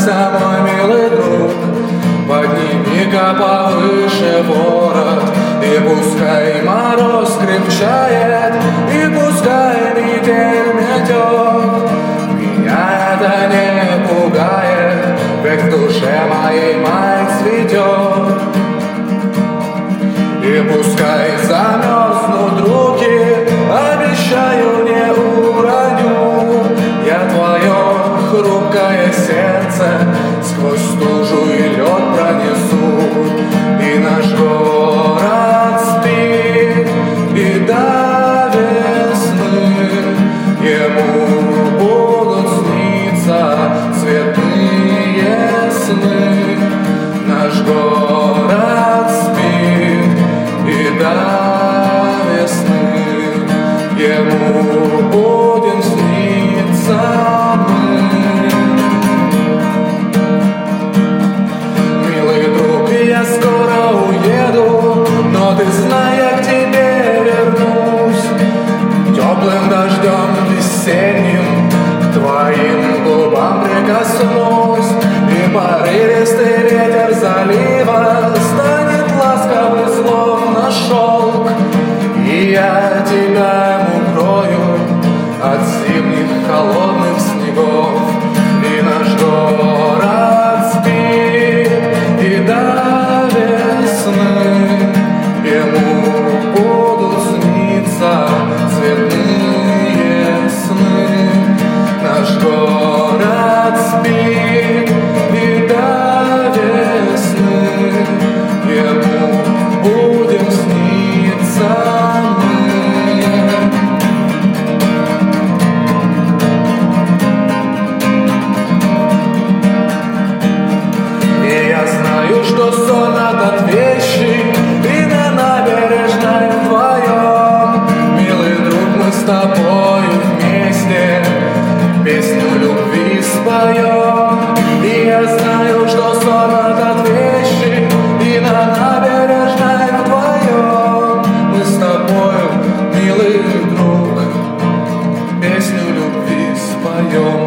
поднимайся, мой милый друг, подними-ка повыше ворот, и пускай мороз крепчает, и пускай метель метет. Меня это не пугает, ведь в душе моей май цветет. И пускай замерзнут руки, обещаю, не уроню я твое хрупкое сердце, сквозь стужу и лед пронесу. И наш город спит, и до весны ему будут сниться цветные сны. Наш город спит, и до весны ему будем сниться мы. Милый друг, я скоро уеду, но ты знай, я к тебе вернусь. Теплым дождем весенним к твоим губам прикоснусь, и порывистый ветер залива станет ласковый, словно шелк, и я тебя укрою от зимних холодных снегов. И наш город спит, и до весны ему будут сниться цветные сны. Наш город спит, и до весны ему будем сниться мы. И я знаю, что сон этот вещи, и на набережной вдвоем, милый друг, мы с тобою вместе песню любви споем. И я знаю, что сон этот вещи, и на набережной вдвоем мы с тобою, милый друг, песню любви споем.